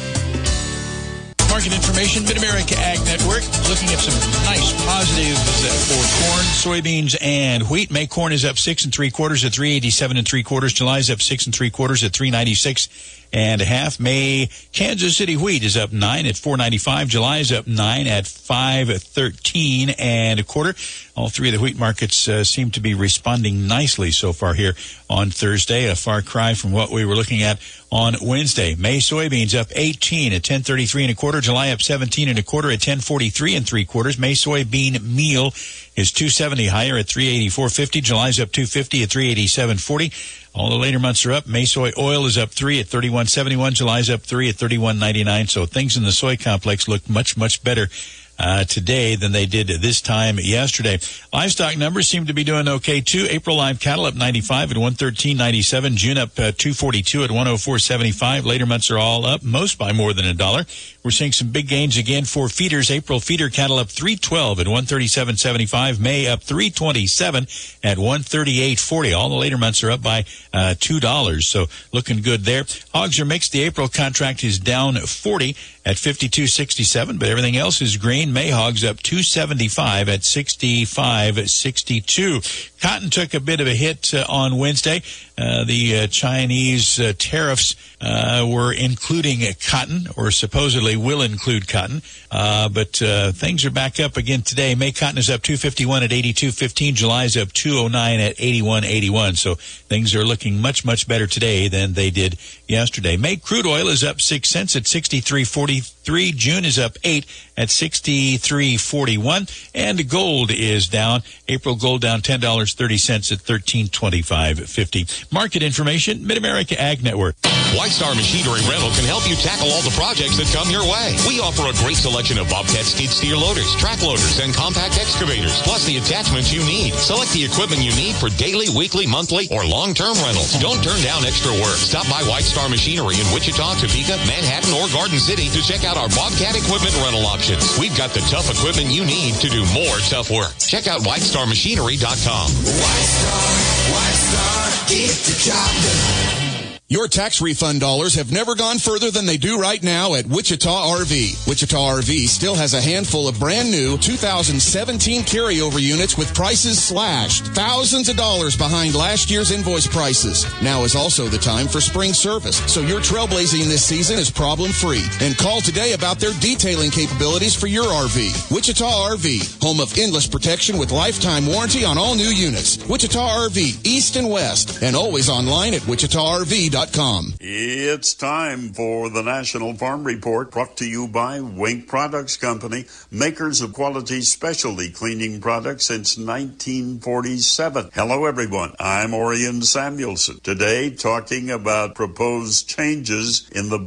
Market information, Mid-America Ag Network, looking at some nice positives for corn, soybeans, and wheat. May corn is up six and three quarters at three eighty-seven and three quarters. July is up six and three quarters at three ninety-six and a half. May Kansas City wheat is up nine at four ninety-five. July is up nine at five thirteen and a quarter. All three of the wheat markets uh, seem to be responding nicely so far here on Thursday. A far cry from what we were looking at on Wednesday. May soybeans up eighteen at ten thirty-three and a quarter. July up seventeen and a quarter at ten forty-three and three quarters. May soybean meal is two seventy higher at three eighty-four fifty. July's up two fifty at three eighty-seven forty. All the later months are up. May soy oil is up three at thirty-one seventy-one. July's up three at thirty-one ninety-nine. So things in the soy complex look much, much better Uh, today than they did this time yesterday. Livestock numbers seem to be doing okay too. April live cattle up ninety-five at one thirteen ninety-seven. June up uh, two forty-two at one oh four seventy-five. Later months are all up, most by more than a dollar. We're seeing some big gains again for feeders. April feeder cattle up three twelve at one thirty-seven seventy-five. May up three twenty-seven at one thirty-eight forty. All the later months are up by uh, two dollars, so looking good there. Hogs are mixed. The April contract is down forty at fifty-two sixty-seven, but everything else is green. May hogs up two seventy-five at sixty-five sixty-two. Cotton took a bit of a hit uh, on Wednesday. Uh, the uh, Chinese uh, tariffs uh, were including uh, cotton, or supposedly will include cotton. Uh, but uh, things are back up again today. May cotton is up two fifty-one at eighty-two fifteen. July is up two oh nine at eighty-one eighty-one. So things are looking much, much better today than they did yesterday. May crude oil is up six cents at sixty-three forty-three. June is up eight at sixty-three forty-one. And gold is down. April gold down ten dollars and thirty cents at thirteen twenty-five fifty. Market information, Mid-America Ag Network. White Star Machinery Rental can help you tackle all the projects that come your way. We offer a great selection of Bobcat skid steer loaders, track loaders, and compact excavators, plus the attachments you need. Select the equipment you need for daily, weekly, monthly, or long-term rentals. Don't turn down extra work. Stop by White Star Machinery in Wichita, Topeka, Manhattan, or Garden City to check out our Bobcat equipment rental options. We've got the tough equipment you need to do more tough work. Check out white star machinery dot com. White Star, White Star, get the job done. Your tax refund dollars have never gone further than they do right now at Wichita R V. Wichita R V still has a handful of brand new two thousand seventeen carryover units with prices slashed. Thousands of dollars behind last year's invoice prices. Now is also the time for spring service, so your trailblazing this season is problem-free. And call today about their detailing capabilities for your R V. Wichita R V, home of endless protection with lifetime warranty on all new units. Wichita R V, east and west, and always online at wichita R V dot com. It's time for the National Farm Report, brought to you by Wink Products Company, makers of quality specialty cleaning products since nineteen forty-seven. Hello, everyone. I'm Orion Samuelson. Today, talking about proposed changes in the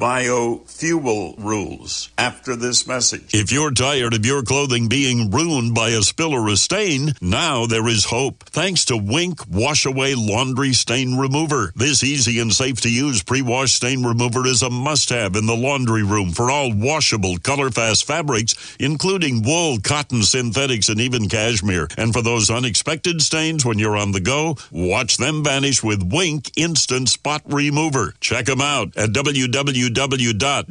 biofuel rules. After this message. If you're tired of your clothing being ruined by a spill or a stain, now there is hope. Thanks to Wink Wash Away Laundry Stain Remover. This easy and safe to use pre-wash stain remover is a must-have in the laundry room for all washable, color-fast fabrics, including wool, cotton, synthetics, and even cashmere. And for those unexpected stains when you're on the go, watch them vanish with Wink Instant Spot Remover. Check them out at w w w dot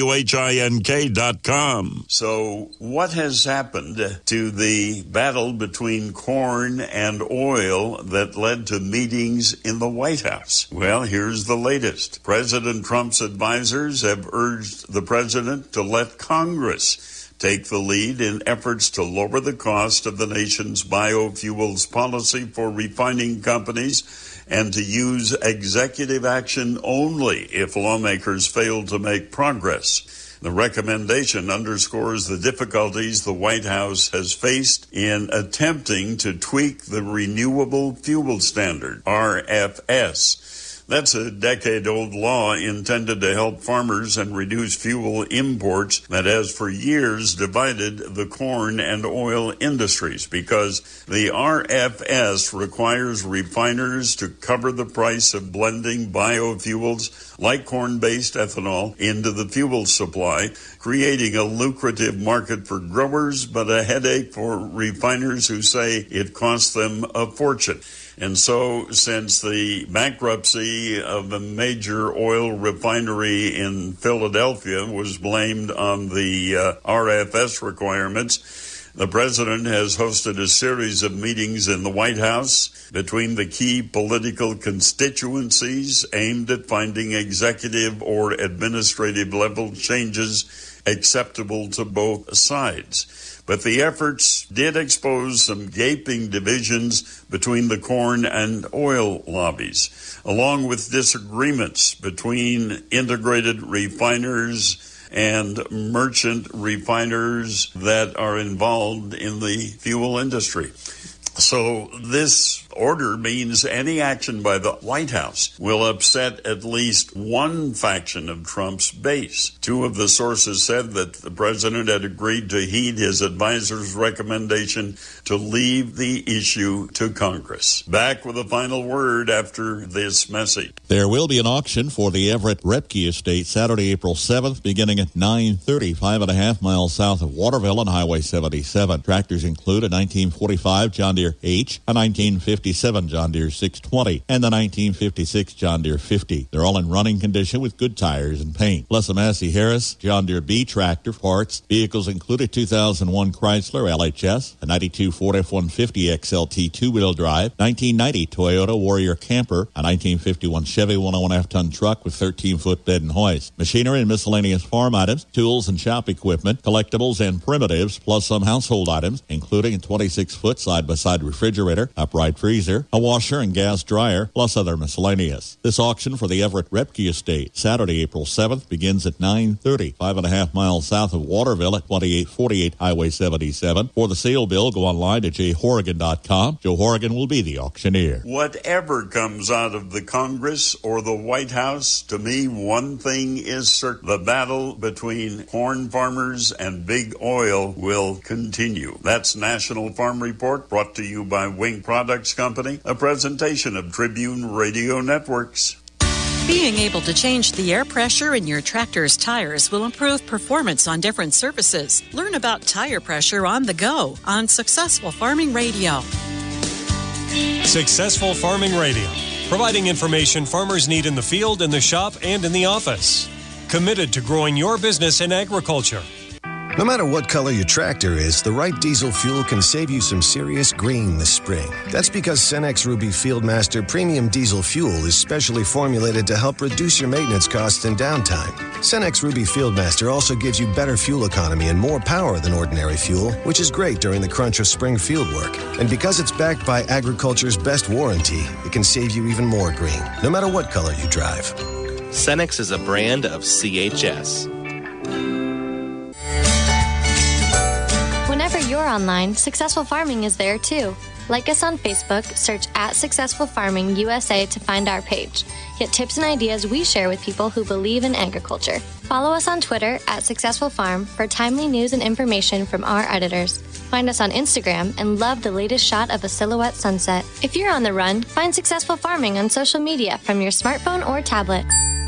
wink dot com. So what has happened to the battle between corn and oil that led to meetings in the White House? Well, here's the latest. President Trump's advisors have urged the president to let Congress take the lead in efforts to lower the cost of the nation's biofuels policy for refining companies and to use executive action only if lawmakers fail to make progress. The recommendation underscores the difficulties the White House has faced in attempting to tweak the Renewable Fuel Standard, R F S. That's a decade-old law intended to help farmers and reduce fuel imports that has for years divided the corn and oil industries, because the R F S requires refiners to cover the price of blending biofuels like corn-based ethanol into the fuel supply, creating a lucrative market for growers, but a headache for refiners who say it costs them a fortune. And so, since the bankruptcy of a major oil refinery in Philadelphia was blamed on the uh, R F S requirements, the president has hosted a series of meetings in the White House between the key political constituencies aimed at finding executive or administrative level changes acceptable to both sides. But the efforts did expose some gaping divisions between the corn and oil lobbies, along with disagreements between integrated refiners and merchant refiners that are involved in the fuel industry. So this order means any action by the White House will upset at least one faction of Trump's base. Two of the sources said that the president had agreed to heed his advisor's recommendation to leave the issue to Congress. Back with a final word after this message. There will be an auction for the Everett Repke Estate Saturday, April seventh, beginning at nine thirty, five and a half miles south of Waterville on Highway seventy-seven. Tractors include a nineteen forty-five John Deere H, a nineteen fifty-seven John Deere six twenty, and the nineteen fifty-six John Deere fifty. They're all in running condition with good tires and paint. Plus a Massey Harris John Deere B tractor parts. Vehicles include a two thousand one Chrysler L H S, a ninety-two Ford F one fifty X L T two-wheel drive, nineteen ninety Toyota Warrior Camper, a nineteen fifty-one Chevy one oh one half-ton truck with thirteen-foot bed and hoist. Machinery and miscellaneous farm items, tools and shop equipment, collectibles and primitives, plus some household items, including a twenty-six foot side-by-side refrigerator, upright freezer, a washer and gas dryer, plus other miscellaneous. This auction for the Everett Repke Estate, Saturday, April seventh, begins at nine thirty, five and a half miles south of Waterville at twenty-eight forty-eight Highway seventy-seven. For the sale bill, go online to j horrigan dot com. Joe Horrigan will be the auctioneer. Whatever comes out of the Congress or the White House, to me, one thing is certain. The battle between corn farmers and big oil will continue. That's National Farm Report, brought to you by Wing Products Company, a presentation of Tribune Radio Networks. Being able to change the air pressure in your tractor's tires will improve performance on different surfaces. Learn about tire pressure on the go on Successful Farming Radio. Successful Farming Radio, providing information farmers need in the field, in the shop, and in the office. Committed to growing your business in agriculture. No matter what color your tractor is, the right diesel fuel can save you some serious green this spring. That's because Cenex Ruby Fieldmaster Premium Diesel Fuel is specially formulated to help reduce your maintenance costs and downtime. Cenex Ruby Fieldmaster also gives you better fuel economy and more power than ordinary fuel, which is great during the crunch of spring field work. And because it's backed by agriculture's best warranty, it can save you even more green, no matter what color you drive. Cenex is a brand of C H S. Whenever you're online, Successful Farming is there too. Like us on Facebook, search at Successful Farming U S A to find our page. Get tips and ideas we share with people who believe in agriculture. Follow us on Twitter at Successful Farm for timely news and information from our editors. Find us on Instagram and love the latest shot of a silhouette sunset. If you're on the run, find Successful Farming on social media from your smartphone or tablet.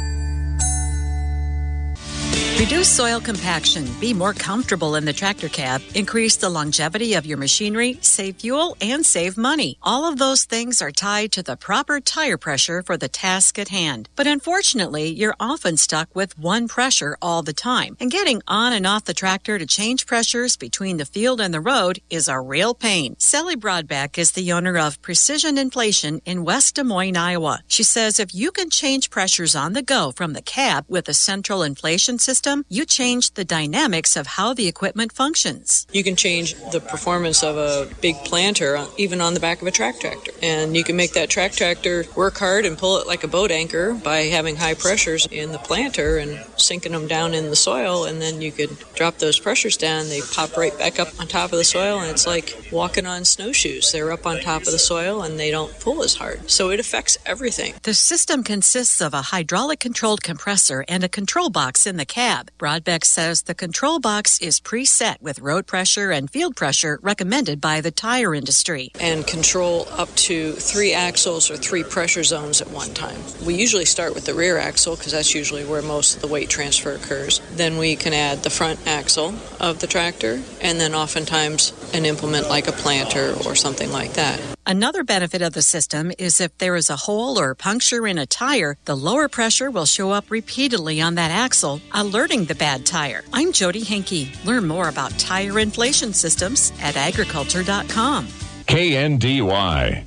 Reduce soil compaction, be more comfortable in the tractor cab, increase the longevity of your machinery, save fuel, and save money. All of those things are tied to the proper tire pressure for the task at hand. But unfortunately, you're often stuck with one pressure all the time. And getting on and off the tractor to change pressures between the field and the road is a real pain. Sally Broadback is the owner of Precision Inflation in West Des Moines, Iowa. She says if you can change pressures on the go from the cab with a central inflation system, system, you change the dynamics of how the equipment functions. You can change the performance of a big planter even on the back of a track tractor. And you can make that track tractor work hard and pull it like a boat anchor by having high pressures in the planter and sinking them down in the soil. And then you could drop those pressures down. They pop right back up on top of the soil. And it's like walking on snowshoes. They're up on top of the soil and they don't pull as hard. So it affects everything. The system consists of a hydraulic-controlled compressor and a control box in the cab. Broadbeck says the control box is preset with road pressure and field pressure recommended by the tire industry. And control up to three axles or three pressure zones at one time. We usually start with the rear axle because that's usually where most of the weight transfer occurs. Then we can add the front axle of the tractor and then oftentimes an implement like a planter or something like that. Another benefit of the system is if there is a hole or puncture in a tire, the lower pressure will show up repeatedly on that axle, alerting the bad tire. I'm Jody Henke. Learn more about tire inflation systems at agriculture dot com. K N D Y.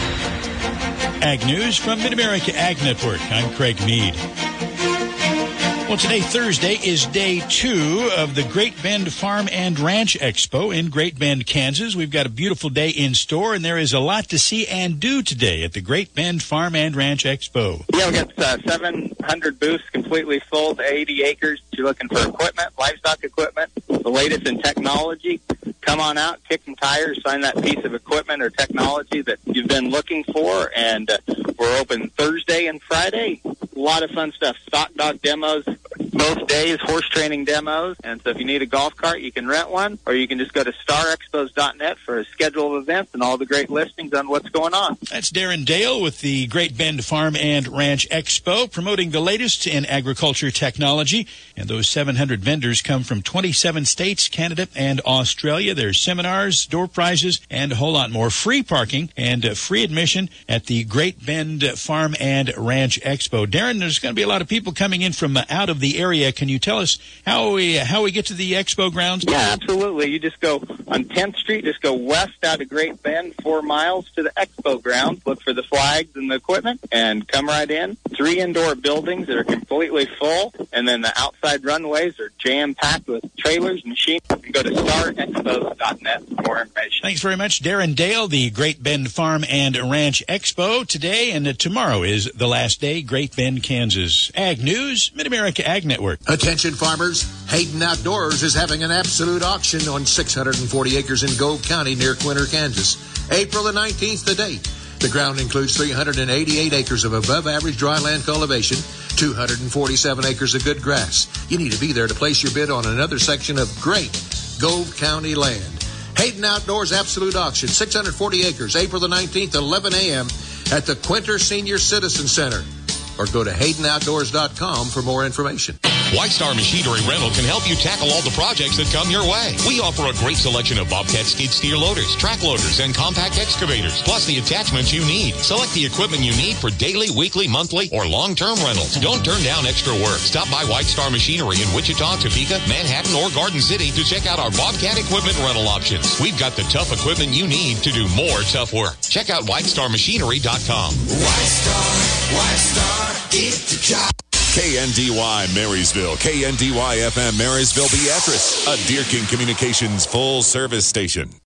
Ag News from Mid-America Ag Network. I'm Craig Mead. Well, today, Thursday, is day two of the Great Bend Farm and Ranch Expo in Great Bend, Kansas. We've got a beautiful day in store, and there is a lot to see and do today at the Great Bend Farm and Ranch Expo. Yeah, we've got uh, seven hundred booths completely full to eighty acres. You're looking for equipment, livestock equipment, the latest in technology. Come on out, kick some tires, find that piece of equipment or technology that you've been looking for. And uh, we're open Thursday and Friday. A lot of fun stuff. Stock dog demos both days, horse training demos. And so if you need a golf cart, you can rent one, or you can just go to star expos dot net for a schedule of events and all the great listings on what's going on. That's Darren Dale with the Great Bend Farm and Ranch Expo, promoting the latest in agriculture technology. And those seven hundred vendors come from twenty-seven states, Canada, and Australia. There's seminars, door prizes, and a whole lot more. Free parking and uh, free admission at the Great Bend Farm and Ranch Expo. Darren, there's going to be a lot of people coming in from uh, out of the area. Can you tell us how we how we get to the expo grounds? Yeah, absolutely. You just go on tenth street, just go west out of Great Bend, four miles to the expo grounds. Look for the flags and the equipment, and come right in. Three indoor buildings that are completely full, and then the outside runways are jam-packed with trailers and machines. You can go to star expos dot net for more information. Thanks very much, Darren Dale, the Great Bend Farm and Ranch Expo. Today and uh, tomorrow is the last day, Great Bend, Kansas. Ag News, Mid-America Ag Network. Attention farmers, Hayden Outdoors is having an absolute auction on six hundred forty acres in Gove County near Quinter, Kansas. April the nineteenth, the date. The ground includes three hundred eighty-eight acres of above-average dry land cultivation, two hundred forty-seven acres of good grass. You need to be there to place your bid on another section of great Gove County land. Hayden Outdoors Absolute Auction, six hundred forty acres, April the nineteenth, eleven a.m. at the Quinter Senior Citizen Center. Or go to Hayden Outdoors dot com for more information. White Star Machinery Rental can help you tackle all the projects that come your way. We offer a great selection of Bobcat skid steer loaders, track loaders, and compact excavators, plus the attachments you need. Select the equipment you need for daily, weekly, monthly, or long-term rentals. Don't turn down extra work. Stop by White Star Machinery in Wichita, Topeka, Manhattan, or Garden City to check out our Bobcat equipment rental options. We've got the tough equipment you need to do more tough work. Check out White Star Machinery dot com. White Star, White Star, get the job. K N D Y Marysville, K N D Y F M Marysville Beatrice, a Deer King Communications full service station.